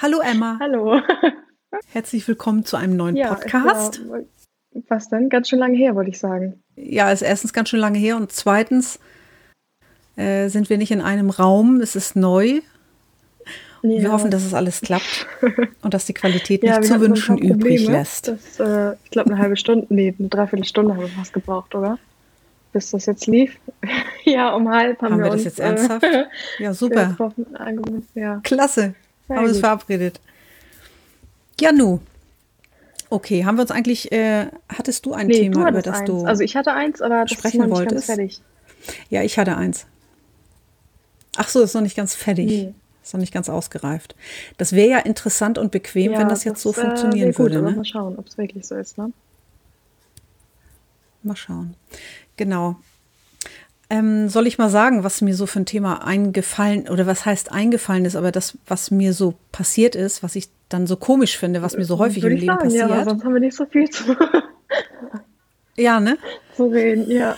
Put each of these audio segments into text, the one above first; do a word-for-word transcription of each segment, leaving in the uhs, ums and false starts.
Hallo Emma, Hallo. herzlich willkommen zu einem neuen Ja, ist ja Podcast. was denn? Ganz schön lange her, wollte ich sagen. Ja, ist erstens ganz schön lange her und zweitens äh, sind wir nicht in einem Raum, es ist neu. Und wir hoffen, Ja. dass es alles klappt und dass die Qualität Ja, nicht wir zu hatten so ein wünschen paar übrig Probleme. lässt. Das, äh, ich glaube, eine halbe Stunde, nee, eine Dreiviertelstunde haben wir fast gebraucht, oder? Bis das jetzt lief. Ja, um halb haben Haben wir wir das uns jetzt äh, ernsthaft? Ja, super. getroffen, angerufen. Ja, Klasse. sehr Haben wir uns gut. verabredet. Ja, nu. Okay, haben wir uns eigentlich, äh, hattest du ein Nee, du Thema, über hattest das eins. du Also ich hatte eins, aber das ist noch sprechen nicht ganz wolltest? fertig. Ja, ich hatte eins. Ach so, ist noch nicht ganz fertig. Nee. Ist noch nicht ganz ausgereift. Das wäre ja interessant und bequem, wenn Ja, das jetzt so das äh, wäre funktionieren gut, würde, aber ne? mal schauen, ob es wirklich so ist, ne? Mal schauen. Genau. Ähm, soll ich mal sagen, was mir so für ein Thema eingefallen oder was heißt eingefallen ist, aber das, was mir so passiert ist, was ich dann so komisch finde, was mir so häufig im Würde ich Leben sagen, ja, weil passiert. sonst haben wir nicht so viel zu, Ja, ne? zu reden. Ja.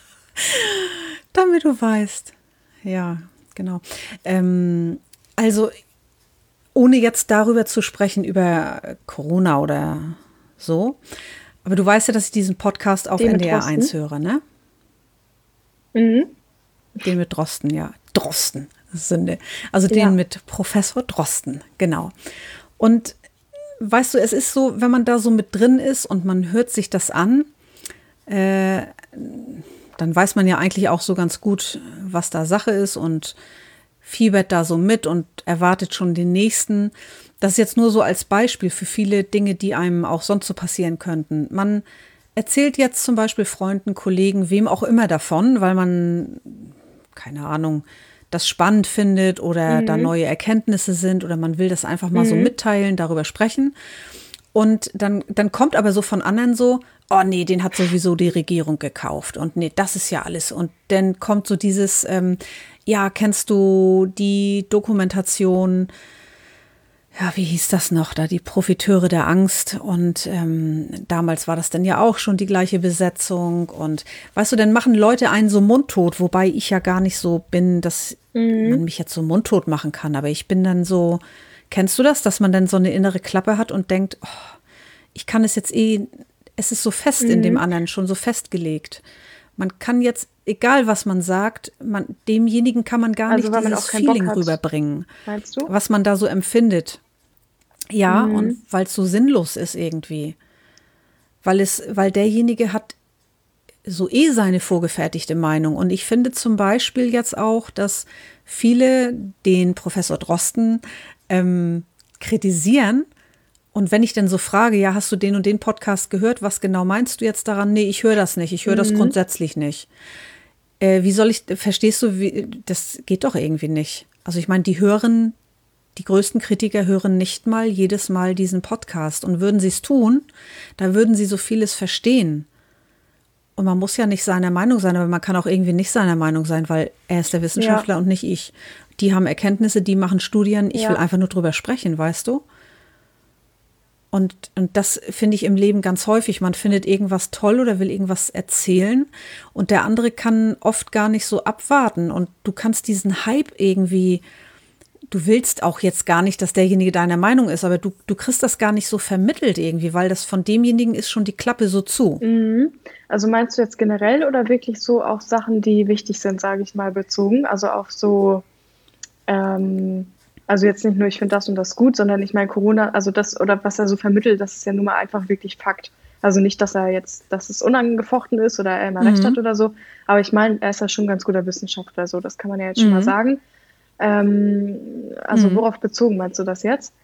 Damit du weißt. Ja, genau. Ähm, also, ohne jetzt darüber zu sprechen, über Corona oder so. Aber du weißt ja, dass ich diesen Podcast auf Den N mit D R eins Drosten. höre, ne? Mhm. Den mit Drosten, ja. Drosten, Sünde. Also den Ja. mit Professor Drosten, genau. Und weißt du, es ist so, wenn man da so mit drin ist und man hört sich das an, äh, dann weiß man ja eigentlich auch so ganz gut, was da Sache ist und fiebert da so mit und erwartet schon den nächsten. Das ist jetzt nur so als Beispiel für viele Dinge, die einem auch sonst so passieren könnten. Man erzählt jetzt zum Beispiel Freunden, Kollegen, wem auch immer davon, weil man, keine Ahnung, das spannend findet oder da Mhm. neue Erkenntnisse sind oder man will das einfach mal so Mhm. mitteilen, darüber sprechen. Und dann, dann kommt aber so von anderen so, oh nee, den hat sowieso die Regierung gekauft und nee, das ist ja alles. Und dann kommt so dieses, ähm, ja, kennst du die Dokumentation, ja, wie hieß das noch, da die Profiteure der Angst und ähm, damals war das dann ja auch schon die gleiche Besetzung und weißt du, dann machen Leute einen so mundtot, wobei ich ja gar nicht so bin, dass man Mhm. mich jetzt so mundtot machen kann, aber ich bin dann so, kennst du das, dass man dann so eine innere Klappe hat und denkt, oh, ich kann es jetzt eh, es ist so fest in dem Mhm. anderen, schon so festgelegt. Man kann jetzt, egal was man sagt, man, demjenigen kann man gar Also, nicht weil man dieses auch keinen Bock Feeling hat, rüberbringen, meinst du? was man da so empfindet. Ja, und Mhm. weil es so sinnlos ist irgendwie. Weil es, weil derjenige hat so eh seine vorgefertigte Meinung. Und ich finde zum Beispiel jetzt auch, dass viele den Professor Drosten ähm, kritisieren. Und wenn ich dann so frage, ja, hast du den und den Podcast gehört? Was genau meinst du jetzt daran? Nee, ich höre das nicht. Ich höre das Mhm. grundsätzlich nicht. Äh, wie soll ich, verstehst du, wie, das geht doch irgendwie nicht. Also ich meine, die hören, die größten Kritiker hören nicht mal jedes Mal diesen Podcast. Und würden sie es tun, da würden sie so vieles verstehen. Und man muss ja nicht seiner Meinung sein, aber man kann auch irgendwie nicht seiner Meinung sein, weil er ist der Ja, Wissenschaftler und nicht ich. Die haben Erkenntnisse, die machen Studien. Ich will ja. einfach nur drüber sprechen, weißt du? Und, und das finde ich im Leben ganz häufig. Man findet irgendwas toll oder will irgendwas erzählen und der andere kann oft gar nicht so abwarten. Und du kannst diesen Hype irgendwie, du willst auch jetzt gar nicht, dass derjenige deiner Meinung ist, aber du, du kriegst das gar nicht so vermittelt irgendwie, weil das von demjenigen ist schon die Klappe so zu. Mhm. Also meinst du jetzt generell oder wirklich so auf Sachen, die wichtig sind, sage ich mal, bezogen? Also auf so, ähm, also jetzt nicht nur, ich finde das und das gut, sondern ich meine Corona, also das oder was er so vermittelt, das ist ja nun mal einfach wirklich Fakt. Also nicht, dass er jetzt, dass es unangefochten ist oder er immer recht hat Mhm. oder so, aber ich meine, er ist ja schon ein ganz guter Wissenschaftler, so, das kann man ja jetzt schon mal Mhm. sagen. Ähm, also Mhm. worauf bezogen meinst du das jetzt?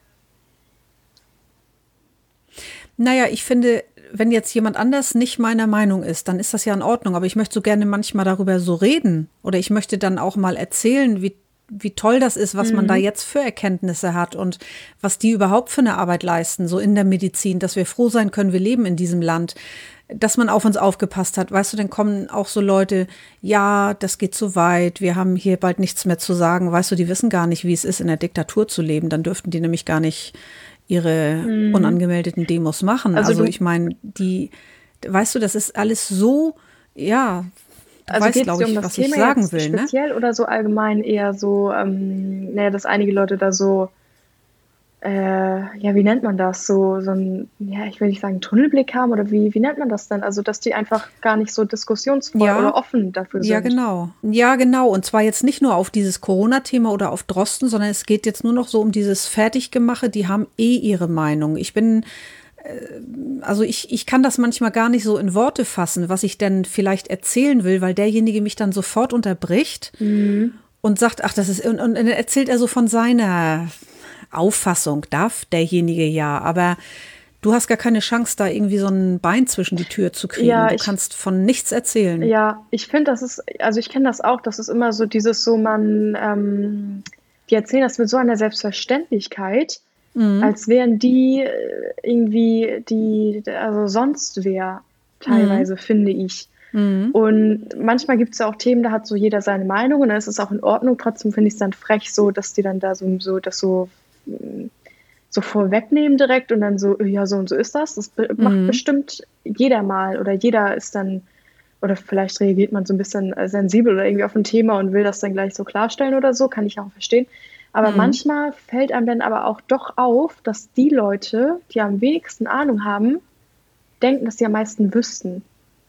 Naja, ich finde, wenn jetzt jemand anders nicht meiner Meinung ist, dann ist das ja in Ordnung. Aber ich möchte so gerne manchmal darüber so reden. Oder ich möchte dann auch mal erzählen, wie, wie toll das ist, was man da Mhm. jetzt für Erkenntnisse hat und was die überhaupt für eine Arbeit leisten, so in der Medizin, dass wir froh sein können, wir leben in diesem Land, dass man auf uns aufgepasst hat. Weißt du, dann kommen auch so Leute, ja, das geht zu weit, wir haben hier bald nichts mehr zu sagen. Weißt du, die wissen gar nicht, wie es ist, in der Diktatur zu leben. Dann dürften die nämlich gar nicht ihre Mhm. unangemeldeten Demos machen. Also Also du, ich meine, die, weißt du, das ist alles so, ja, du also weißt, geht es glaube dir um ich, das was ich Thema sagen jetzt will, ne? speziell oder so allgemein eher so, ähm, naja, dass einige Leute da so, äh, ja, wie nennt man das? So, so ein, ja, ich will nicht sagen Tunnelblick haben oder wie, wie nennt man das denn? Also, dass die einfach gar nicht so diskussionsvoll Ja, oder offen dafür ja, sind. genau. Ja, genau. Und zwar jetzt nicht nur auf dieses Corona-Thema oder auf Drosten, sondern es geht jetzt nur noch so um dieses Fertiggemache. Die haben eh ihre Meinung. Ich bin, also ich, ich kann das manchmal gar nicht so in Worte fassen, was ich denn vielleicht erzählen will, weil derjenige mich dann sofort unterbricht Mhm. und sagt, ach, das ist, und, und dann erzählt er so von seiner Auffassung, darf derjenige ja, aber du hast gar keine Chance, da irgendwie so ein Bein zwischen die Tür zu kriegen. Ja, Du ich, kannst von nichts erzählen. ja, ich finde, das ist, also ich kenne das auch, das ist immer so dieses so, man, ähm, die erzählen das mit so einer Selbstverständlichkeit, Mhm. als wären die äh, irgendwie die, also sonst wer, Mhm. teilweise, finde ich. Mhm. Und manchmal gibt es ja auch Themen, da hat so jeder seine Meinung und dann ist es auch in Ordnung. Trotzdem finde ich es dann frech so, dass die dann da so, so das so, mm, so vorwegnehmen direkt und dann so, ja, so und so ist das. Das be macht Mhm. bestimmt jeder mal oder jeder ist dann, oder vielleicht reagiert man so ein bisschen äh, sensibel oder irgendwie auf ein Thema und will das dann gleich so klarstellen oder so, kann ich auch verstehen. Aber Mhm. manchmal fällt einem dann aber auch doch auf, dass die Leute, die am wenigsten Ahnung haben, denken, dass sie am meisten wüssten.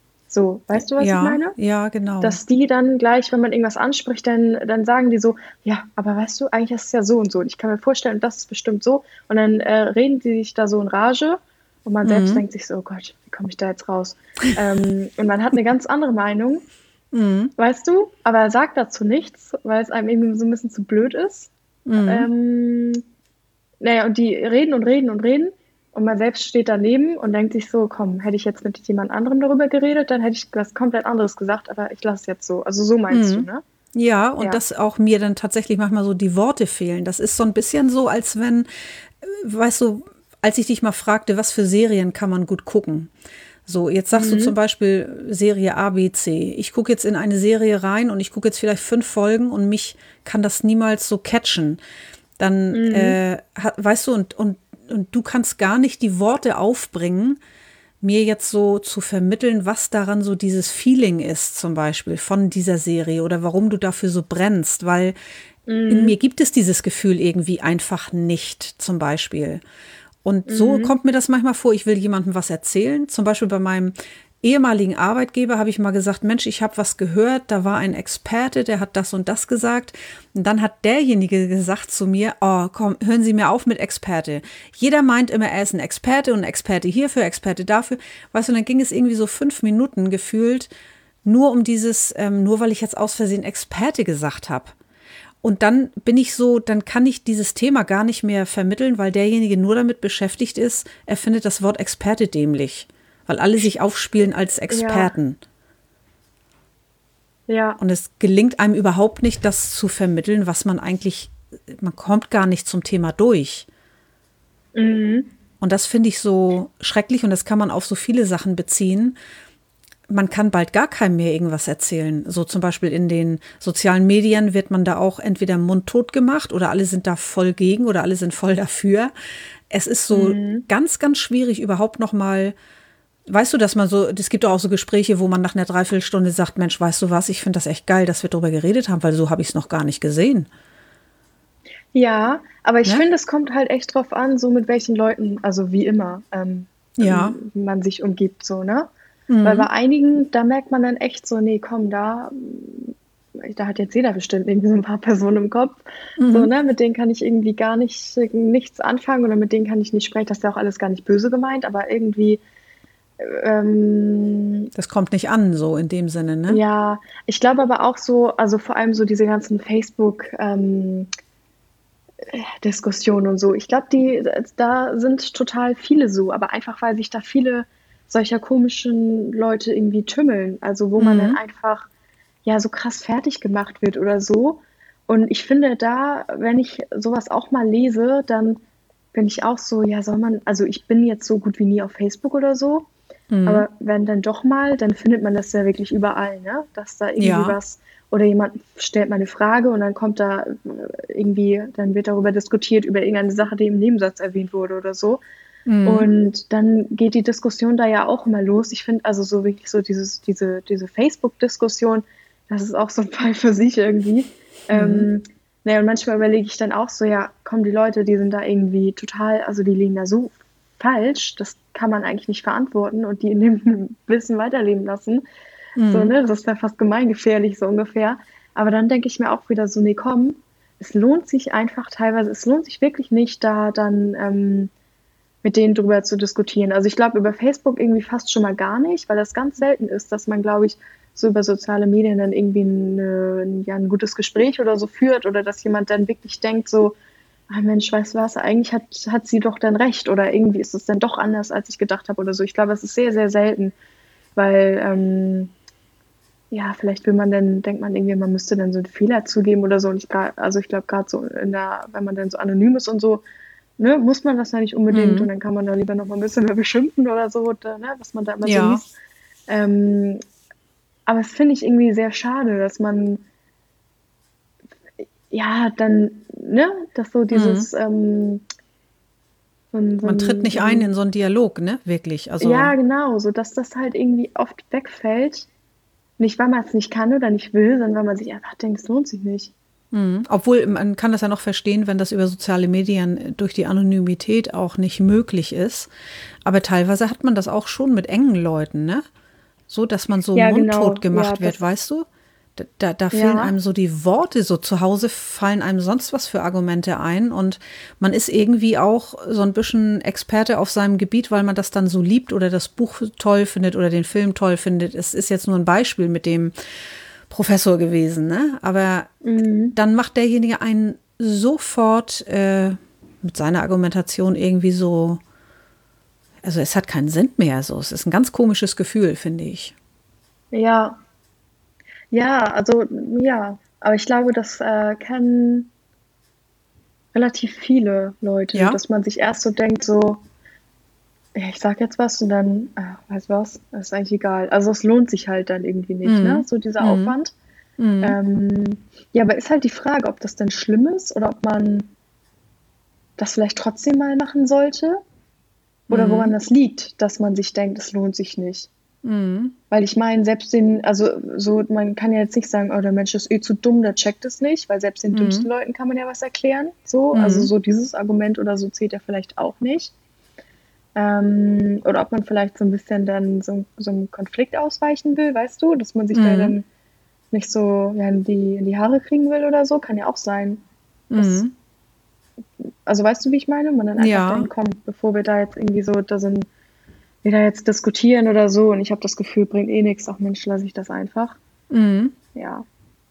So, weißt du, was ich Ja, meine? ja, genau. Dass die dann gleich, wenn man irgendwas anspricht, dann, dann sagen die so, ja, aber weißt du, eigentlich ist es ja so und so. Und ich kann mir vorstellen, das ist bestimmt so. Und dann äh, reden die sich da so in Rage und man selbst Mhm. denkt sich so, oh Gott, wie komme ich da jetzt raus? Ähm, und man hat eine ganz andere Meinung, Mhm. weißt du, aber er sagt dazu nichts, weil es einem irgendwie so ein bisschen zu blöd ist. Mhm. Ähm, naja, und die reden und reden und reden. Und man selbst steht daneben und denkt sich so, komm, hätte ich jetzt mit jemand anderem darüber geredet, dann hätte ich was komplett anderes gesagt, aber ich lasse es jetzt so. Also so meinst du, Mhm. ne? Ja, und Ja. dass auch mir dann tatsächlich manchmal so die Worte fehlen. Das ist so ein bisschen so, als wenn, weißt du, als ich dich mal fragte, was für Serien kann man gut gucken? So, jetzt sagst du zum Mhm. Beispiel Serie A, B, C. Ich gucke jetzt in eine Serie rein und ich gucke jetzt vielleicht fünf Folgen und mich kann das niemals so catchen. Dann, Mhm. äh, ha- weißt du, und, und, und du kannst gar nicht die Worte aufbringen, mir jetzt so zu vermitteln, was daran so dieses Feeling ist, zum Beispiel von dieser Serie oder warum du dafür so brennst, weil in mir Mhm. gibt es dieses Gefühl irgendwie einfach nicht, zum Beispiel. Und so Mhm. kommt mir das manchmal vor, ich will jemandem was erzählen. Zum Beispiel bei meinem ehemaligen Arbeitgeber habe ich mal gesagt, Mensch, ich habe was gehört, da war ein Experte, der hat das und das gesagt. Und dann hat derjenige gesagt zu mir, oh, komm, hören Sie mir auf mit Experte. Jeder meint immer, er ist ein Experte und ein Experte hierfür, Experte dafür. Weißt du, und dann ging es irgendwie so fünf Minuten gefühlt, nur um dieses, ähm, nur weil ich jetzt aus Versehen Experte gesagt habe. Und dann bin ich so, dann kann ich dieses Thema gar nicht mehr vermitteln, weil derjenige nur damit beschäftigt ist, er findet das Wort Experte dämlich, weil alle sich aufspielen als Ja, Experten. ja. Und es gelingt einem überhaupt nicht, das zu vermitteln, was man eigentlich, man kommt gar nicht zum Thema durch. Mhm. Und das finde ich so schrecklich und das kann man auf so viele Sachen beziehen. Man kann bald gar keinem mehr irgendwas erzählen. So zum Beispiel in den sozialen Medien wird man da auch entweder mundtot gemacht oder alle sind da voll gegen oder alle sind voll dafür. Es ist so Mhm. ganz, ganz schwierig überhaupt noch mal, weißt du, dass man so, es gibt auch so Gespräche, wo man nach einer Dreiviertelstunde sagt, Mensch, weißt du was, ich finde das echt geil, dass wir darüber geredet haben, weil so habe ich es noch gar nicht gesehen. Ja, aber ich Ne? finde, es kommt halt echt drauf an, so mit welchen Leuten, also wie immer, ähm, Ja. ähm, man sich umgibt, so, ne? Weil bei Mhm. einigen, da merkt man dann echt so, nee, komm, da, da hat jetzt jeder bestimmt irgendwie so ein paar Personen im Kopf, so, Mhm. ne? Mit denen kann ich irgendwie gar nicht, nichts anfangen oder mit denen kann ich nicht sprechen. Das ist ja auch alles gar nicht böse gemeint, aber irgendwie, ähm, Das kommt nicht an, so in dem Sinne, ne? ja, ich glaube aber auch so, also vor allem so diese ganzen Facebook, ähm, Diskussionen und so. Ich glaube, die, da sind total viele so, aber einfach, weil sich da viele solcher komischen Leute irgendwie tümmeln. Also wo man dann Mhm. einfach ja so krass fertig gemacht wird oder so. Und ich finde da, wenn ich sowas auch mal lese, dann bin ich auch so, ja, soll man, also ich bin jetzt so gut wie nie auf Facebook oder so, Mhm. aber wenn dann doch mal, dann findet man das ja wirklich überall, ne? Dass da irgendwie Ja. was oder jemand stellt mal eine Frage und dann kommt da äh, irgendwie, dann wird darüber diskutiert, über irgendeine Sache, die im Nebensatz erwähnt wurde oder so. Mhm. Und dann geht die Diskussion da ja auch immer los. Ich finde also so wirklich so dieses, diese, diese Facebook-Diskussion, das ist auch so ein Fall für sich irgendwie. Mhm. Ähm, naja, und manchmal überlege ich dann auch so, ja, komm, die Leute, die sind da irgendwie total, also die liegen da so falsch, das kann man eigentlich nicht verantworten und die in dem Wissen weiterleben lassen. So, Mhm. ne, das ist ja fast gemeingefährlich, so ungefähr. Aber dann denke ich mir auch wieder so, nee, komm, es lohnt sich einfach teilweise, es lohnt sich wirklich nicht, da dann ähm, mit denen drüber zu diskutieren. Also ich glaube, über Facebook irgendwie fast schon mal gar nicht, weil das ganz selten ist, dass man, glaube ich, so über soziale Medien dann irgendwie eine, ja, ein gutes Gespräch oder so führt oder dass jemand dann wirklich denkt so, ah Mensch, weißt du was, eigentlich hat, hat sie doch dann recht oder irgendwie ist es dann doch anders, als ich gedacht habe oder so. Ich glaube, es ist sehr, sehr selten, weil ähm, ja, vielleicht will man dann, denkt man irgendwie, man müsste dann so einen Fehler zugeben oder so. Und ich grad, also ich glaube, gerade so in der, wenn man dann so anonym ist und so, ne, muss man das ja nicht unbedingt und Mhm. dann kann man da lieber noch mal ein bisschen mehr beschimpfen oder so, oder, ne, was man da immer so Ja. liest. Ähm, aber das finde ich irgendwie sehr schade, dass man ja dann, ne, dass so Mhm. dieses, ähm, so ein, so Man tritt ein, nicht so ein ein, in so einen Dialog, ne? Wirklich. Also, ja, genau, so dass das halt irgendwie oft wegfällt. Nicht, weil man es nicht kann oder nicht will, sondern weil man sich einfach denkt, es lohnt sich nicht. mhm. Obwohl man kann das ja noch verstehen, wenn das über soziale Medien durch die Anonymität auch nicht möglich ist. Aber teilweise hat man das auch schon mit engen Leuten, ne? So, dass man so Ja, mundtot genau, ja, gemacht wird, das, weißt du? Da, da, da fehlen ja, einem so die Worte, so zu Hause fallen einem sonst was für Argumente ein und man ist irgendwie auch so ein bisschen Experte auf seinem Gebiet, weil man das dann so liebt oder das Buch toll findet oder den Film toll findet. Es ist jetzt nur ein Beispiel mit dem Professor gewesen, ne? Aber mhm. dann macht derjenige einen sofort äh, mit seiner Argumentation irgendwie so, also es hat keinen Sinn mehr. So, es ist ein ganz komisches Gefühl, finde ich. Ja, ja, also ja, aber ich glaube, das äh, kennen relativ viele Leute, Ja. dass man sich erst so denkt, so, ja, ich sag jetzt was und dann, ah, weißt du was, das ist eigentlich egal. Also es lohnt sich halt dann irgendwie nicht, ne? Mhm. So dieser Mhm. Aufwand. Mhm. Ähm, ja, aber ist halt die Frage, ob das denn schlimm ist oder ob man das vielleicht trotzdem mal machen sollte oder woran Mhm. das liegt, dass man sich denkt, es lohnt sich nicht. Mhm. Weil ich meine, selbst den, also so, man kann ja jetzt nicht sagen, oh, der Mensch ist eh zu dumm, der checkt es nicht, weil selbst den dümmsten Mhm. Leuten kann man ja was erklären. So, also Mhm. so dieses Argument oder so zählt ja vielleicht auch nicht. Ähm, oder ob man vielleicht so ein bisschen dann so, so einem Konflikt ausweichen will, weißt du, dass man sich da Mhm. dann nicht so ja, in die, in die Haare kriegen will oder so, kann ja auch sein. Das, Mhm. also weißt du, wie ich meine? Man dann einfach Ja. denkt, komm, bevor wir da jetzt irgendwie so, da sind, wir da jetzt diskutieren oder so und ich habe das Gefühl, bringt eh nichts, ach Mensch, lasse ich das einfach. Mhm. Ja.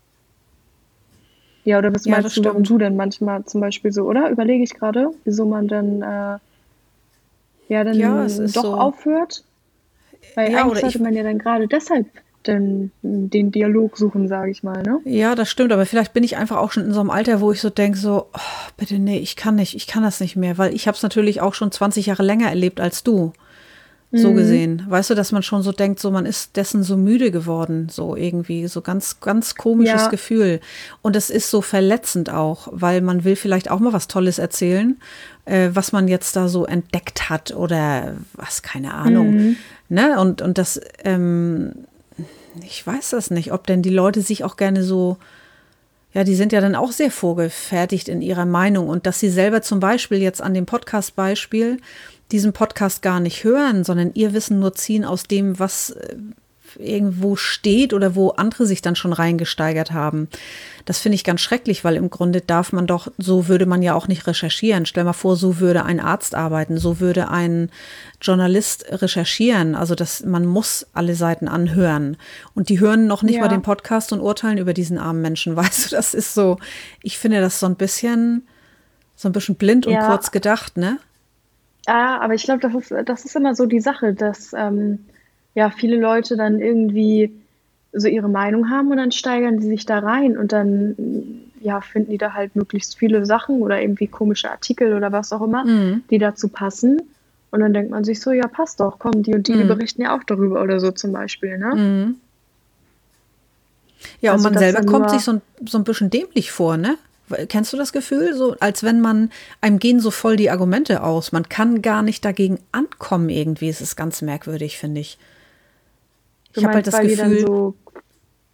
Ja, oder was Ja, das meinst du, warum stimmt. du denn manchmal zum Beispiel so, oder? Überlege ich gerade, wieso man dann äh, ja Ja, es dann ist doch so. aufhört? Weil Ja, eigentlich oder sollte ich, man ja dann gerade deshalb den, den Dialog suchen, sage ich mal, ne? ja, das stimmt, aber vielleicht bin ich einfach auch schon in so einem Alter, wo ich so denke, so, oh, bitte, nee, ich kann nicht, ich kann das nicht mehr, weil ich habe es natürlich auch schon zwanzig Jahre länger erlebt als du. So Mhm. gesehen. Weißt du, dass man schon so denkt, so man ist dessen so müde geworden, so irgendwie, so ganz, ganz komisches Ja, Gefühl. Und es ist so verletzend auch, weil man will vielleicht auch mal was Tolles erzählen, äh, was man jetzt da so entdeckt hat oder was, keine Ahnung. mhm. Ne? Und, und das, ähm, ich weiß das nicht, ob denn die Leute sich auch gerne so, ja, die sind ja dann auch sehr vorgefertigt in ihrer Meinung und dass sie selber zum Beispiel jetzt an dem Podcast-Beispiel diesen Podcast gar nicht hören, sondern ihr Wissen nur ziehen aus dem, was äh, irgendwo steht oder wo andere sich dann schon reingesteigert haben. Das finde ich ganz schrecklich, weil im Grunde darf man doch, so würde man ja auch nicht recherchieren. Stell mal vor, so würde ein Arzt arbeiten, so würde ein Journalist recherchieren. Also das, man muss alle Seiten anhören. Und die hören noch nicht mal den Ja, Podcast und urteilen über diesen armen Menschen. Weißt du, das ist so, ich finde das so ein bisschen, so ein bisschen blind und ja, kurz gedacht, ne? ah, aber ich glaube, das ist, das ist immer so die Sache, dass ähm, ja viele Leute dann irgendwie so ihre Meinung haben und dann steigern die sich da rein und dann ja finden die da halt möglichst viele Sachen oder irgendwie komische Artikel oder was auch immer, Mhm. die dazu passen. Und dann denkt man sich so, ja, passt doch, komm, die und die, die Mhm. berichten ja auch darüber oder so zum Beispiel, ne? Mhm. Ja, und Also man das selber dann kommt sich nur, so ein, so ein bisschen dämlich vor, ne? Kennst du das Gefühl? So, als wenn man, einem gehen so voll die Argumente aus. Man kann gar nicht dagegen ankommen irgendwie. Es ist ganz merkwürdig, finde ich. du Ich habe halt meinst, das weil die dann Gefühl, so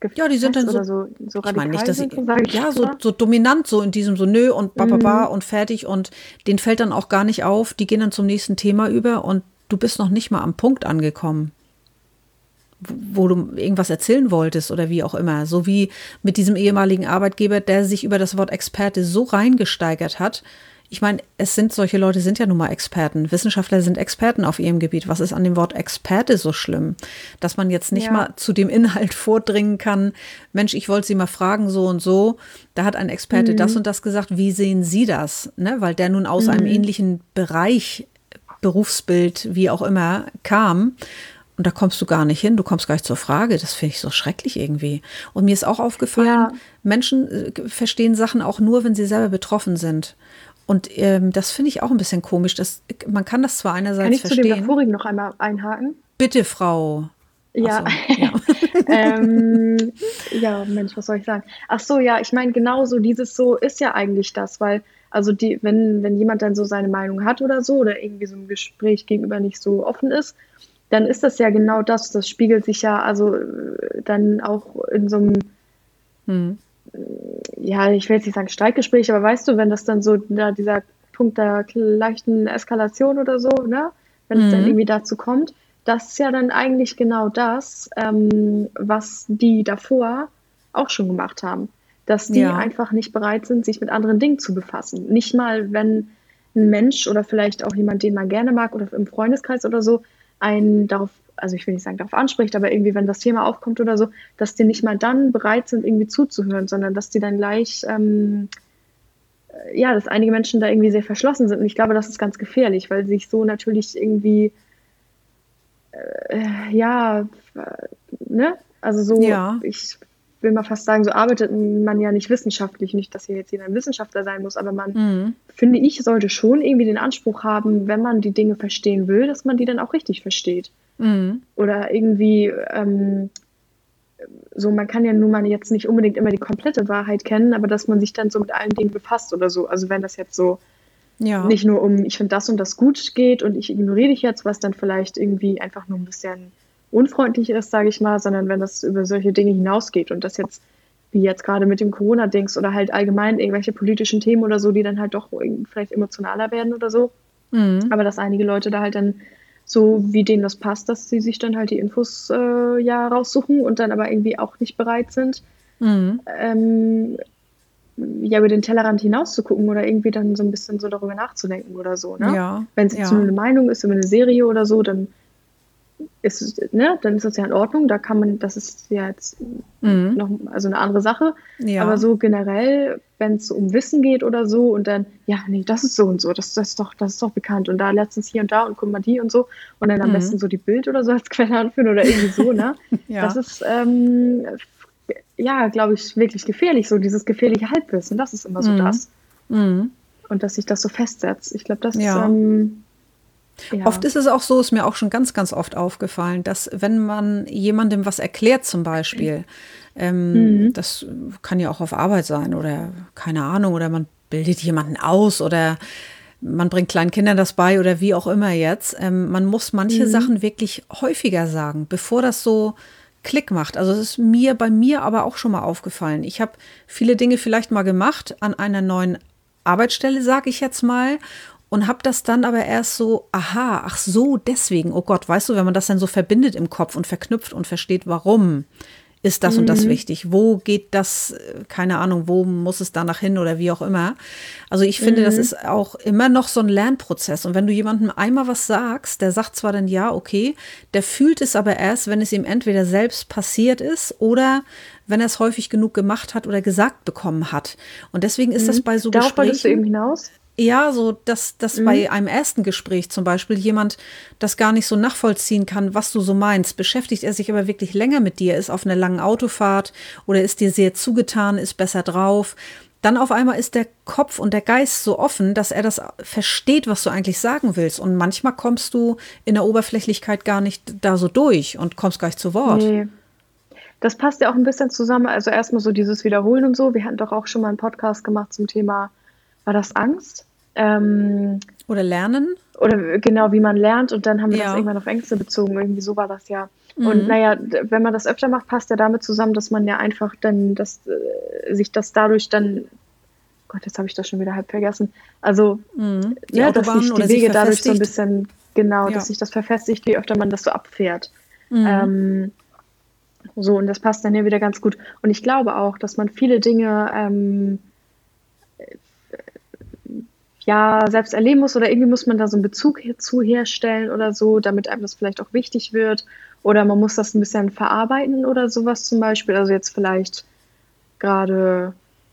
Ja, die sind dann gefestigt so, oder so, so ich meine nicht, radikal dass sie, sind, so sage ich ja, jetzt so, mal. so dominant, so in diesem so nö und bababa Mhm. und fertig und denen fällt dann auch gar nicht auf, die gehen dann zum nächsten Thema über und du bist noch nicht mal am Punkt angekommen, wo du irgendwas erzählen wolltest oder wie auch immer. So wie mit diesem ehemaligen Arbeitgeber, der sich über das Wort Experte so reingesteigert hat. Ich meine, es sind solche Leute sind ja nun mal Experten. Wissenschaftler sind Experten auf ihrem Gebiet. Was ist an dem Wort Experte so schlimm? Dass man jetzt nicht Ja. mal zu dem Inhalt vordringen kann. Mensch, ich wollte Sie mal fragen, so und so. Da hat ein Experte das Mhm. und das gesagt. Wie sehen Sie das? Ne? Weil der nun aus einem Mhm. ähnlichen Bereich, Berufsbild, wie auch immer, kam. Und da kommst du gar nicht hin, du kommst gar nicht zur Frage. Das finde ich so schrecklich irgendwie. Und mir ist auch aufgefallen, Ja, Menschen äh, verstehen Sachen auch nur, wenn sie selber betroffen sind. Und ähm, das finde ich auch ein bisschen komisch. Das, man kann das zwar kann einerseits ich zu dem verstehen. davorigen noch einmal einhaken? Bitte, Frau. Ach Ja, so, ja. ähm, ja, Mensch, was soll ich sagen? Ach so, ja, ich meine, genauso dieses so ist ja eigentlich das, weil, also die, wenn, wenn jemand dann so seine Meinung hat oder so, oder irgendwie so ein Gespräch gegenüber nicht so offen ist, dann ist das ja genau das. Das spiegelt sich ja also äh, dann auch in so einem, Hm. ja, ich will jetzt nicht sagen Streitgespräch, aber weißt du, wenn das dann so, da dieser Punkt der leichten Eskalation oder so, ne, wenn es dann Mhm. irgendwie dazu kommt, das ist ja dann eigentlich genau das, ähm, was die davor auch schon gemacht haben. Dass die Ja. einfach nicht bereit sind, sich mit anderen Dingen zu befassen. Nicht mal, wenn ein Mensch oder vielleicht auch jemand, den man gerne mag oder im Freundeskreis oder so, einen darauf, also ich will nicht sagen darauf anspricht, aber irgendwie, wenn das Thema aufkommt oder so, dass die nicht mal dann bereit sind, irgendwie zuzuhören, sondern dass die dann gleich, ähm, ja, dass einige Menschen da irgendwie sehr verschlossen sind. Und ich glaube, das ist ganz gefährlich, weil sich so natürlich irgendwie, äh, ja, äh, ne? Also so, Ja. ich will mal fast sagen, so arbeitet man ja nicht wissenschaftlich, nicht, dass hier jetzt jeder ein Wissenschaftler sein muss, aber man, Mhm. finde ich, sollte schon irgendwie den Anspruch haben, wenn man die Dinge verstehen will, dass man die dann auch richtig versteht. Mhm. Oder irgendwie, ähm, so, man kann ja nun mal jetzt nicht unbedingt immer die komplette Wahrheit kennen, aber dass man sich dann so mit allen Dingen befasst oder so. Also wenn das jetzt so Ja. nicht nur um, ich finde das und das gut geht und ich ignoriere dich jetzt, was dann vielleicht irgendwie einfach nur ein bisschen unfreundlich ist, sage ich mal, sondern wenn das über solche Dinge hinausgeht und das jetzt, wie jetzt gerade mit dem Corona-Dings oder halt allgemein irgendwelche politischen Themen oder so, die dann halt doch irgendwie vielleicht emotionaler werden oder so. Mhm. Aber dass einige Leute da halt dann so, wie denen das passt, dass sie sich dann halt die Infos äh, ja raussuchen und dann aber irgendwie auch nicht bereit sind, Mhm. ähm, ja, über den Tellerrand hinaus zu gucken oder irgendwie dann so ein bisschen so darüber nachzudenken oder so, ne? Ja. Wenn es jetzt nur Ja. eine Meinung ist über eine Serie oder so, dann ist es, ne, dann ist das ja in Ordnung. Da kann man, das ist ja jetzt Mhm. noch, also eine andere Sache. Aber Ja. so generell, wenn es um Wissen geht oder so und dann, ja, nee, das ist so und so, das, das ist doch, das ist doch bekannt und da letztens hier und da und guck mal die und so und dann am Mhm. besten so die Bild oder so als Quelle anführen oder irgendwie so, ne? Das Ja. ist, ähm, ja, glaube ich, wirklich gefährlich, so dieses gefährliche Halbwissen, das ist immer so Mhm. das. Mhm. Und dass sich das so festsetzt. Ich glaube, das, Ja. ähm, Oft ja. ist es auch so, ist mir auch schon ganz, ganz oft aufgefallen, dass wenn man jemandem was erklärt zum Beispiel, ähm, Mhm. das kann ja auch auf Arbeit sein oder keine Ahnung, oder man bildet jemanden aus oder man bringt kleinen Kindern das bei oder wie auch immer jetzt. Ähm, man muss manche Mhm. Sachen wirklich häufiger sagen, bevor das so Klick macht. Also es ist mir bei mir aber auch schon mal aufgefallen. Ich habe viele Dinge vielleicht mal gemacht an einer neuen Arbeitsstelle, sage ich jetzt mal, und habe das dann aber erst so, aha, ach so, deswegen, oh Gott, weißt du, wenn man das dann so verbindet im Kopf und verknüpft und versteht, warum ist das und das Mhm. wichtig, wo geht das, äh, keine Ahnung, wo muss es danach hin oder wie auch immer. Also ich finde, das Mhm. ist auch immer noch so ein Lernprozess. Und wenn du jemandem einmal was sagst, der sagt zwar dann ja, okay, der fühlt es aber erst, wenn es ihm entweder selbst passiert ist oder wenn er es häufig genug gemacht hat oder gesagt bekommen hat. Und deswegen ist das Mhm. bei so Darauf wolltest du Gesprächen eben hinaus? ja, so, dass, dass Mhm. bei einem ersten Gespräch zum Beispiel jemand das gar nicht so nachvollziehen kann, was du so meinst. Beschäftigt er sich aber wirklich länger mit dir, ist auf einer langen Autofahrt oder ist dir sehr zugetan, ist besser drauf. Dann auf einmal ist der Kopf und der Geist so offen, dass er das versteht, was du eigentlich sagen willst. Und manchmal kommst du in der Oberflächlichkeit gar nicht da so durch und kommst gar nicht zu Wort. Nee. Das passt ja auch ein bisschen zusammen. Also erstmal so dieses Wiederholen und so. Wir hatten doch auch schon mal einen Podcast gemacht zum Thema, war das Angst? Ähm, Oder lernen? oder genau, wie man lernt. Und dann haben wir das Ja. irgendwann auf Ängste bezogen. Irgendwie so war das ja. Und naja, d- wenn man das öfter macht, passt ja damit zusammen, dass man ja einfach dann das, äh, sich das dadurch dann, Gott, jetzt habe ich das schon wieder halb vergessen. Also, Mhm. Die ne, dass Autobahn sich oder die sich Wege dadurch so ein verfestigt. bisschen, genau, dass Ja. sich das verfestigt, je öfter man das so abfährt. Mhm. Ähm, so, und das passt dann hier wieder ganz gut. Und ich glaube auch, dass man viele Dinge ähm, ja selbst erleben muss oder irgendwie muss man da so einen Bezug zu herstellen oder so, damit einem das vielleicht auch wichtig wird. Oder man muss das ein bisschen verarbeiten oder sowas zum Beispiel. Also jetzt vielleicht gerade,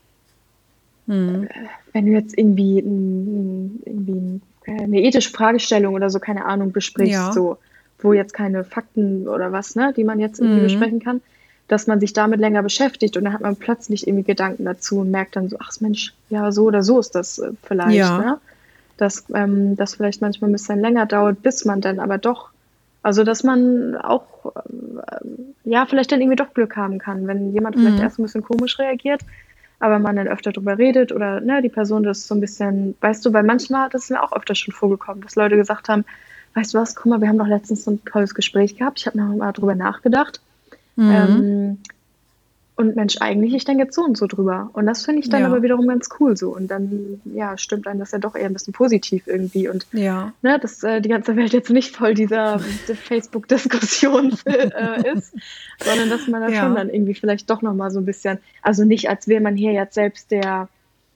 Mhm. wenn du jetzt irgendwie, ein, irgendwie ein, äh, eine ethische Fragestellung oder so, keine Ahnung, besprichst, Ja. so, wo jetzt keine Fakten oder was, ne, die man jetzt irgendwie Mhm. besprechen kann, dass man sich damit länger beschäftigt und dann hat man plötzlich irgendwie Gedanken dazu und merkt dann so, ach Mensch, ja, so oder so ist das äh, vielleicht, Ja. ne? Dass ähm, das vielleicht manchmal ein bisschen länger dauert, bis man dann aber doch, also dass man auch, ähm, ja, vielleicht dann irgendwie doch Glück haben kann, wenn jemand vielleicht Mhm. erst ein bisschen komisch reagiert, aber man dann öfter drüber redet oder ne, die Person das so ein bisschen, weißt du, weil manchmal, das ist mir auch öfter schon vorgekommen, dass Leute gesagt haben, weißt du was, guck mal, wir haben doch letztens so ein tolles Gespräch gehabt, ich habe noch mal drüber nachgedacht. Mhm. Ähm, und Mensch, eigentlich, ich denke jetzt so und so drüber. Und das finde ich dann aber Ja. wiederum ganz cool so. Und dann, ja, stimmt einem das ja doch eher ein bisschen positiv irgendwie. Und Ja. ne, dass äh, die ganze Welt jetzt nicht voll dieser der Facebook-Diskussion äh, ist, sondern dass man da schon Ja. dann irgendwie vielleicht doch nochmal so ein bisschen, also nicht, als wäre man hier jetzt selbst der,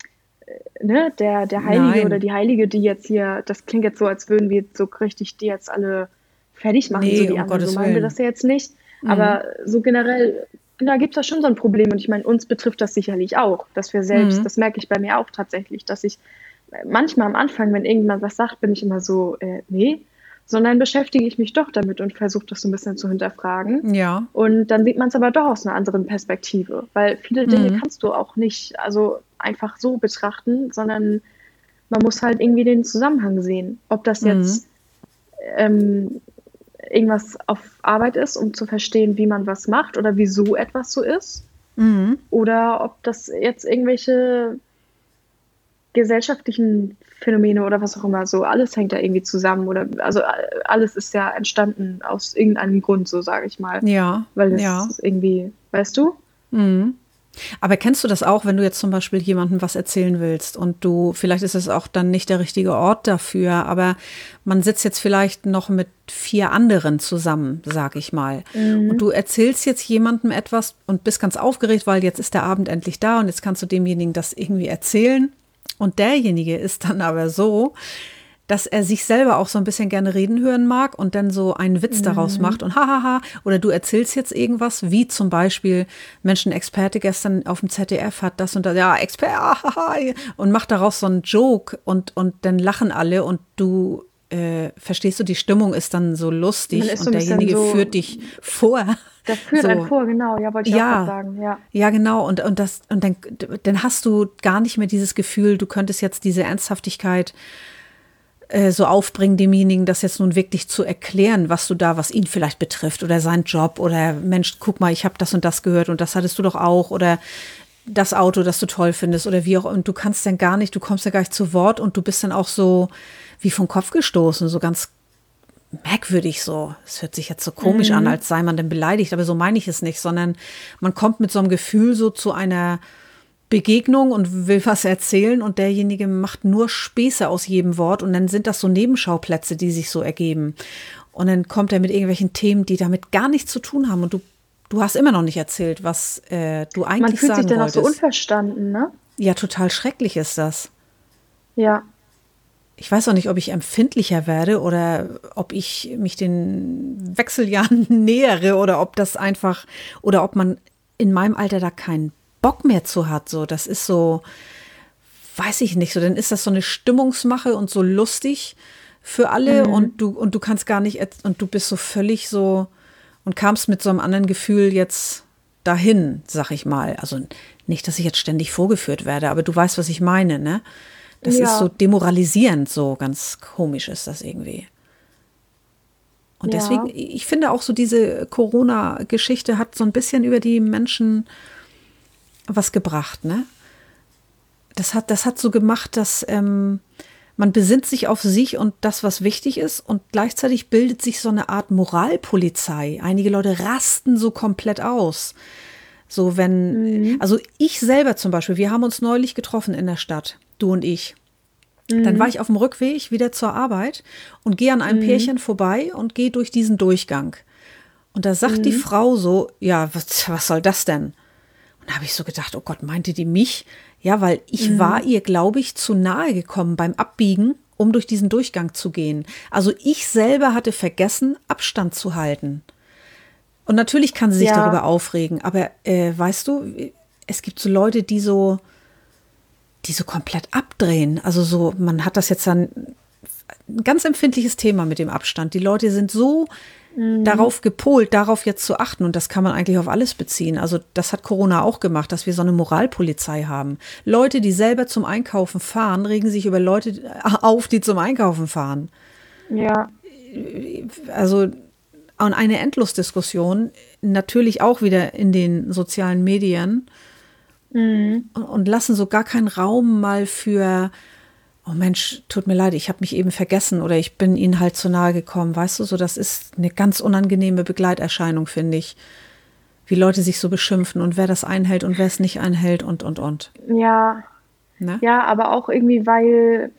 ne, der, der Heilige oder Nein. die Heilige, die jetzt hier, das klingt jetzt so, als würden wir so richtig die jetzt alle fertig machen, so Nee, die um anderen. So Gottes meinen wir Willen. das ja jetzt nicht. Mhm. Aber so generell, da gibt es ja schon so ein Problem. Und ich meine, uns betrifft das sicherlich auch, dass wir selbst, Mhm. das merke ich bei mir auch tatsächlich, dass ich manchmal am Anfang, wenn irgendjemand was sagt, bin ich immer so, äh, nee, sondern beschäftige ich mich doch damit und versuche das so ein bisschen zu hinterfragen. Ja. Und dann sieht man es aber doch aus einer anderen Perspektive, weil viele Dinge Mhm. kannst du auch nicht, also einfach so betrachten, sondern man muss halt irgendwie den Zusammenhang sehen. Ob das Mhm. jetzt ähm, irgendwas auf Arbeit ist, um zu verstehen, wie man was macht oder wieso etwas so ist, Mhm. oder ob das jetzt irgendwelche gesellschaftlichen Phänomene oder was auch immer, so alles hängt da irgendwie zusammen oder also a- alles ist ja entstanden aus irgendeinem Grund, so sage ich mal, Ja. weil Ja. es irgendwie, weißt du? Mhm. Aber kennst du das auch, wenn du jetzt zum Beispiel jemandem was erzählen willst und du, vielleicht ist es auch dann nicht der richtige Ort dafür, aber man sitzt jetzt vielleicht noch mit vier anderen zusammen, sag ich mal. Und Mhm. du erzählst jetzt jemandem etwas und bist ganz aufgeregt, weil jetzt ist der Abend endlich da und jetzt kannst du demjenigen das irgendwie erzählen. Und derjenige ist dann aber so, dass er sich selber auch so ein bisschen gerne reden hören mag und dann so einen Witz daraus Mhm. macht und hahaha, oder du erzählst jetzt irgendwas, wie zum Beispiel, Mensch, ein Experte gestern auf dem Z D F hat das und das, ja, Experte, hahaha, und macht daraus so einen Joke und, und dann lachen alle und du, äh, verstehst du, die Stimmung ist dann so Man lustig ist so und ein bisschen derjenige führt so, dich vor, der führt einen so, vor, genau, ja, wollte ich auch gerade ja, sagen, ja. ja, genau. Und, und, das, und dann, dann hast du gar nicht mehr dieses Gefühl, du könntest jetzt diese Ernsthaftigkeit äh, so aufbringen, demjenigen das jetzt nun wirklich zu erklären, was du da, was ihn vielleicht betrifft oder seinen Job oder Mensch, guck mal, ich habe das und das gehört und das hattest du doch auch oder das Auto, das du toll findest oder wie auch. Und du kannst dann gar nicht, du kommst ja gar nicht zu Wort und du bist dann auch so wie vom Kopf gestoßen, so ganz merkwürdig so. Es hört sich jetzt so komisch an, Mhm. als sei man denn beleidigt, aber so meine ich es nicht, sondern man kommt mit so einem Gefühl so zu einer Begegnung und will was erzählen und derjenige macht nur Späße aus jedem Wort und dann sind das so Nebenschauplätze, die sich so ergeben. Und dann kommt er mit irgendwelchen Themen, die damit gar nichts zu tun haben und du, du hast immer noch nicht erzählt, was äh, du Man eigentlich fühlt sich sagen dann auch so wolltest. unverstanden, ne? Ja, total schrecklich ist das. Ja. Ich weiß auch nicht, ob ich empfindlicher werde oder ob ich mich den Wechseljahren nähere oder ob das einfach oder ob man in meinem Alter da keinen Bock mehr zu hat. So, das ist so, weiß ich nicht. So, dann ist das so eine Stimmungsmache und so lustig für alle Mhm. und du und du kannst gar nicht und du bist so völlig so und kamst mit so einem anderen Gefühl jetzt dahin, sag ich mal. Also nicht, dass ich jetzt ständig vorgeführt werde, aber du weißt, was ich meine, ne? Das ist so Ja, demoralisierend, so ganz komisch ist das irgendwie. Und deswegen, ja. ich finde auch so diese Corona-Geschichte hat so ein bisschen über die Menschen was gebracht, ne? Das hat, das hat so gemacht, dass ähm, Man besinnt sich auf sich und das, was wichtig ist, und gleichzeitig bildet sich so eine Art Moralpolizei. Einige Leute rasten so komplett aus. So wenn, Mhm. also ich selber zum Beispiel, wir haben uns neulich getroffen in der Stadt, du und ich. Dann war ich auf dem Rückweg wieder zur Arbeit und gehe an einem Mhm. Pärchen vorbei und gehe durch diesen Durchgang. Und da sagt die Mhm. Frau so, ja, was, was soll das denn? Und da habe ich so gedacht, oh Gott, meinte die mich? Ja, weil ich war Mhm. ihr, glaube ich, zu nahe gekommen beim Abbiegen, um durch diesen Durchgang zu gehen. Also ich selber hatte vergessen, Abstand zu halten. Und natürlich kann sie sich Ja, darüber aufregen, aber äh, weißt du, es gibt so Leute, die so, die so komplett abdrehen. Also so, man hat das jetzt dann ein ganz empfindliches Thema mit dem Abstand. Die Leute sind so mhm. darauf gepolt, darauf jetzt zu achten. Und das kann man eigentlich auf alles beziehen. Also das hat Corona auch gemacht, dass wir so eine Moralpolizei haben. Leute, die selber zum Einkaufen fahren, regen sich über Leute auf, die zum Einkaufen fahren. Ja, Also und eine Endlosdiskussion, natürlich auch wieder in den sozialen Medien, mhm. und, und lassen so gar keinen Raum mal für, oh Mensch, tut mir leid, ich habe mich eben vergessen oder ich bin ihnen halt zu nahe gekommen. Weißt du, so das ist eine ganz unangenehme Begleiterscheinung, finde ich. Wie Leute sich so beschimpfen und wer das einhält und wer es nicht einhält und, und, und. Ja, Ne? ja, aber auch irgendwie, weil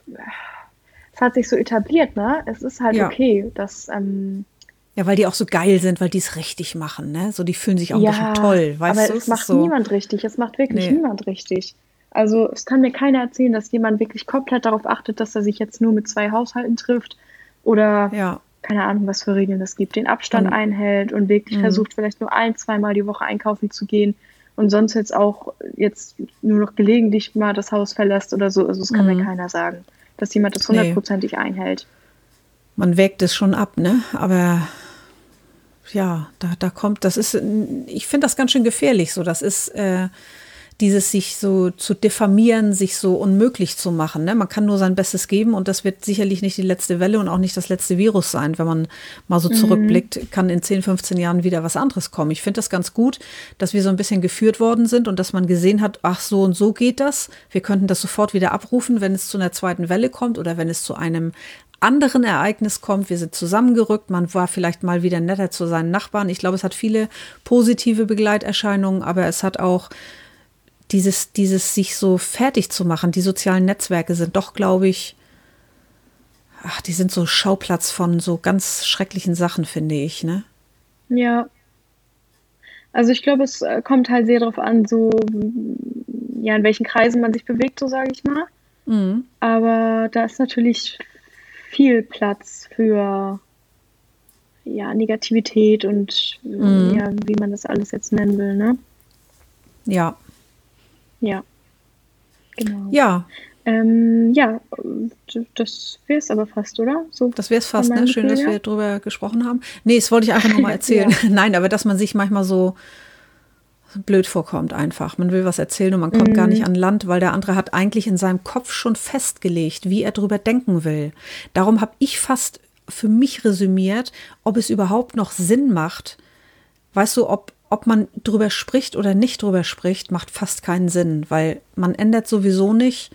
es hat sich so etabliert, ne? Es ist halt Ja. okay, dass, ähm, Ja, weil die auch so geil sind, weil die es richtig machen, ne? So, die fühlen sich auch ein bisschen ja, toll, weißt aber du? es Es ist macht so, niemand richtig. Es macht wirklich nee, niemand richtig. Also es kann mir keiner erzählen, dass jemand wirklich komplett darauf achtet, dass er sich jetzt nur mit zwei Haushalten trifft oder ja. keine Ahnung, was für Regeln es gibt, den Abstand Man, einhält und wirklich mh, versucht, vielleicht nur ein, zweimal die Woche einkaufen zu gehen und sonst jetzt auch jetzt nur noch gelegentlich mal das Haus verlässt oder so. Also es kann mir mh, keiner sagen, dass jemand das nee, hundertprozentig einhält. man wägt es schon ab, ne? Aber ja, da, da kommt, das ist, ich finde das ganz schön gefährlich so. Das ist äh, dieses sich so zu diffamieren, sich so unmöglich zu machen. Ne? Man kann nur sein Bestes geben und das wird sicherlich nicht die letzte Welle und auch nicht das letzte Virus sein. Wenn man mal so Mhm. zurückblickt, kann in zehn, fünfzehn Jahren wieder was anderes kommen. Ich finde das ganz gut, dass wir so ein bisschen geführt worden sind und dass man gesehen hat, ach so und so geht das. Wir könnten das sofort wieder abrufen, wenn es zu einer zweiten Welle kommt oder wenn es zu einem anderen Ereignis kommt. Wir sind zusammengerückt. Man war vielleicht mal wieder netter zu seinen Nachbarn. Ich glaube, es hat viele positive Begleiterscheinungen, aber es hat auch dieses, dieses sich so fertig zu machen. Die sozialen Netzwerke sind doch, glaube ich, ach, die sind so Schauplatz von so ganz schrecklichen Sachen, finde ich, ne? Ja, also ich glaube, es äh, kommt halt sehr darauf an, so ja, in welchen Kreisen man sich bewegt, so sage ich mal. Mhm. Aber da ist natürlich viel Platz für ja, Negativität und äh, Mhm. ja, wie man das alles jetzt nennen will, ne? Ja, Ja, genau. ja, Ähm, ja, äh, das wäre es aber fast, oder? So das wäre es von fast, ne? meinem Schön, Gefühl dass her. wir drüber gesprochen haben. Nee, das wollte ich einfach nur mal erzählen. Ja. Nein, aber dass man sich manchmal so blöd vorkommt einfach. Man will was erzählen und man kommt gar nicht Mm, an Land, weil der andere hat eigentlich in seinem Kopf schon festgelegt, wie er drüber denken will. Darum habe ich fast für mich resümiert, ob es überhaupt noch Sinn macht. Weißt du, ob, ob man drüber spricht oder nicht drüber spricht, macht fast keinen Sinn, weil man ändert sowieso nicht,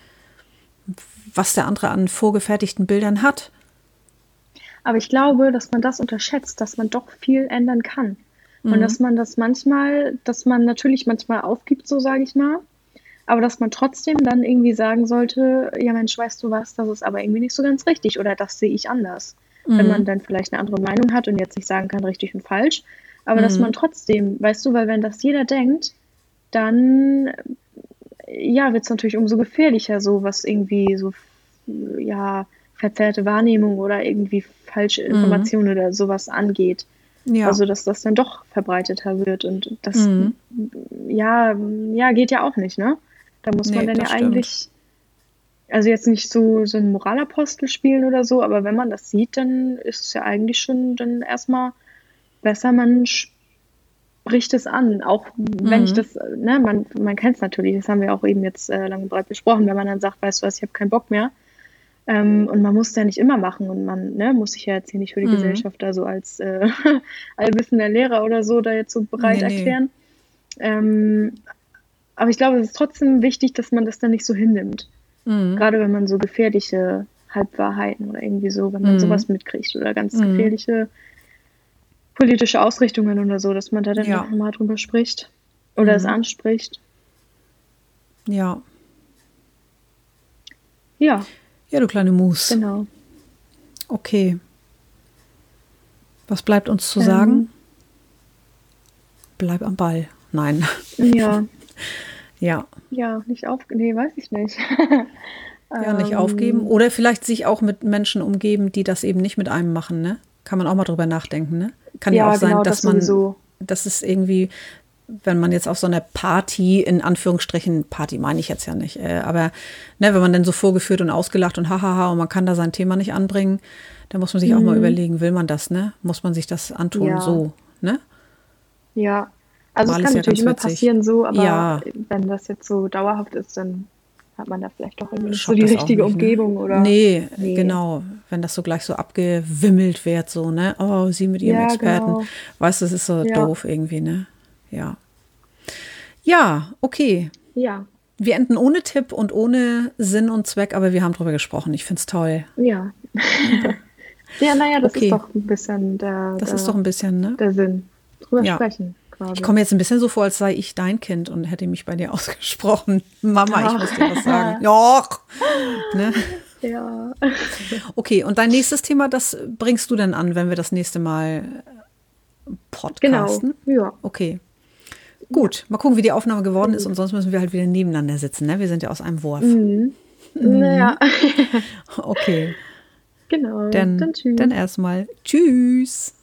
was der andere an vorgefertigten Bildern hat. aber ich glaube, dass man das unterschätzt, dass man doch viel ändern kann. Und Mhm. dass man das manchmal, dass man natürlich manchmal aufgibt, so sage ich mal, aber dass man trotzdem dann irgendwie sagen sollte, ja Mensch, weißt du was, das ist aber irgendwie nicht so ganz richtig oder das sehe ich anders. Wenn man Mhm. dann vielleicht eine andere Meinung hat und jetzt nicht sagen kann, richtig und falsch, aber dass man Mhm. trotzdem, weißt du, weil wenn das jeder denkt, dann ja, wird es natürlich umso gefährlicher, so was irgendwie so, ja, verzerrte Wahrnehmung oder irgendwie falsche Mhm. Informationen oder sowas angeht. Ja. Also, dass das dann doch verbreiteter wird und das, Mhm. ja, ja, geht ja auch nicht, ne? Da muss man Nee, dann ja das stimmt. eigentlich, also jetzt nicht so, so einen Moralapostel spielen oder so, aber wenn man das sieht, dann ist es ja eigentlich schon dann erstmal besser, man bricht es an, auch wenn ich Mhm. das, ne, man, man kennt es natürlich, das haben wir auch eben jetzt äh, lang und breit besprochen, wenn man dann sagt, weißt du was, ich habe keinen Bock mehr. Ähm, und man muss es ja nicht immer machen und man ne, muss sich ja jetzt hier nicht für die Mhm. Gesellschaft da so als äh, allwissender Lehrer oder so da jetzt so bereit Nee, nee. erklären. Ähm, aber ich glaube, es ist trotzdem wichtig, dass man das dann nicht so hinnimmt. Mhm. Gerade wenn man so gefährliche Halbwahrheiten oder irgendwie so, wenn man Mhm. sowas mitkriegt oder ganz Mhm. gefährliche politische Ausrichtungen oder so, dass man da dann Ja. noch mal drüber spricht oder es Mhm. anspricht. Ja. Ja, Ja, du kleine Mus. genau. Okay. Was bleibt uns zu sagen? Ähm, Bleib am Ball. Nein. ja, Ja. ja, nicht auf, nee, weiß ich nicht. Ja, nicht aufgeben. Ähm, Oder vielleicht sich auch mit Menschen umgeben, die das eben nicht mit einem machen, ne? Kann man auch mal drüber nachdenken, ne? Kann ja auch ja, sein, genau, dass das man, sowieso. dass es irgendwie, wenn man jetzt auf so einer Party, in Anführungsstrichen, Party meine ich jetzt ja nicht, äh, aber ne, wenn man dann so vorgeführt und ausgelacht und hahaha und man kann da sein Thema nicht anbringen, dann muss man sich auch mal Mhm. überlegen, will man das, ne? Muss man sich das antun, Ja, so, ne? ja. Also es Mal kann ist ja natürlich ganz immer witzig. passieren so, aber Ja, wenn das jetzt so dauerhaft ist, dann hat man da vielleicht doch irgendwie nicht so schockt die das auch richtige nicht, ne? Umgebung oder Nee, nee. genau. Wenn das so gleich so abgewimmelt wird, so, ne? Oh, sie mit ihrem Ja, Experten. genau. Weißt du, das ist so Ja, doof irgendwie, ne? Ja. Ja, okay. ja, Wir enden ohne Tipp und ohne Sinn und Zweck, aber wir haben drüber gesprochen. Ich find's toll. ja. Ja, naja, das ist Okay, doch ein bisschen der, das ist doch der, ein bisschen, ne? der Sinn. Drüber Ja. sprechen, Ich quasi. komme jetzt ein bisschen so vor, als sei ich dein Kind und hätte mich bei dir ausgesprochen. Mama, ich muss dir was sagen. Ja, ne? Ja, Okay, und dein nächstes Thema, das bringst du denn an, wenn wir das nächste Mal genau. podcasten? Ja, Okay, ja, gut. Mal gucken, wie die Aufnahme sehr geworden ist und gut. sonst müssen wir halt wieder nebeneinander sitzen, ne? Wir sind ja aus einem Wurf. Mhm. Naja, Okay, genau. dann, Dann tschüss. dann erstmal. Tschüss.